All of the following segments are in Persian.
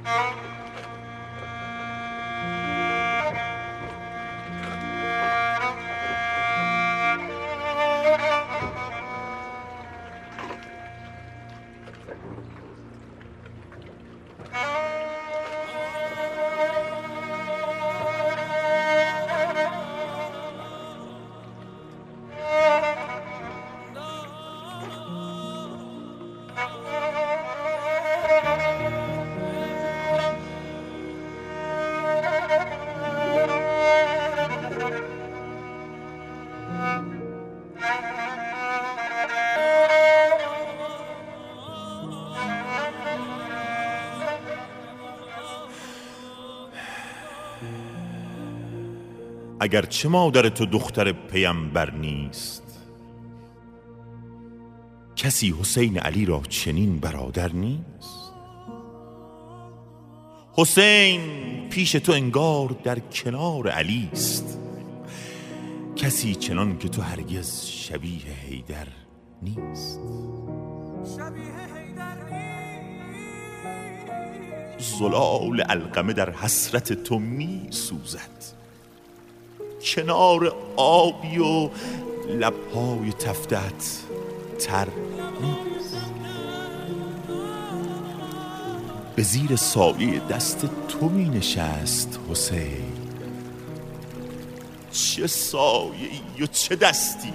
اگرچه مادر تو دختر پیامبر نیست، کسی حسین علی را چنین برادر نیست. حسین پیش تو انگار در کنار علی است، کسی چنان که تو هرگز شبیه حیدر نیست. زلال علقمه در حسرت تو می سوزد، کنار آبی و لبهای تفتت تر نیست. به زیر سایه دست تو می نشست حسین، چه سایه‌ای و چه دستی،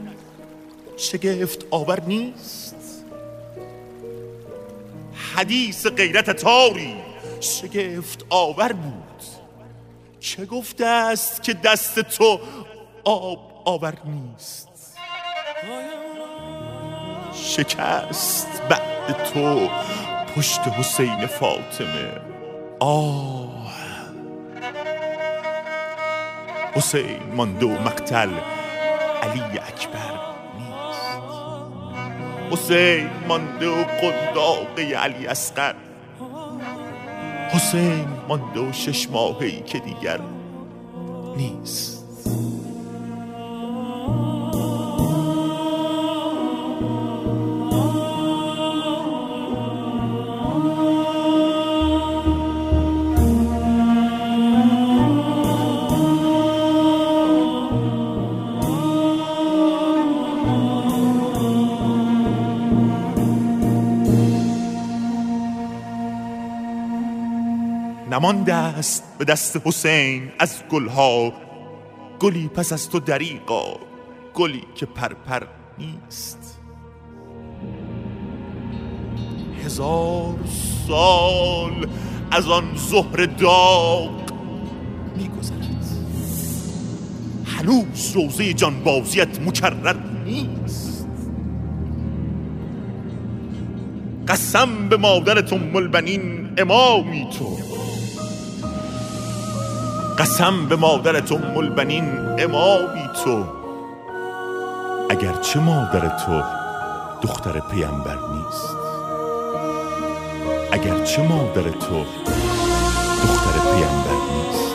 شگفت آور نیست. حدیث غیرت تاری شگفت آور بود، چه گفته است که دست تو آب آور نیست. شکست بعد تو پشت حسین فاطمه، آه حسین مانده و مقتل علی اکبر نیست. حسین مانده و قنداق علی اصغر، حسین مانده و 6 ماهه‌ای که دیگر نیست. نمانده است به دست حسین از گلها گلی پس از تو دریغا، گلی که پرپر نیست. 1000 سال از آن ظهر داغ می‌گذرد، هنوز روزه جانبازیت مکرر نیست. قسم به مادرت ام البنین امامی تو، قسم به مادرت ام البنین امامی تو، اگرچه مادر تو دختر پیامبر نیست. اگرچه مادر تو دختر پیامبر نیست.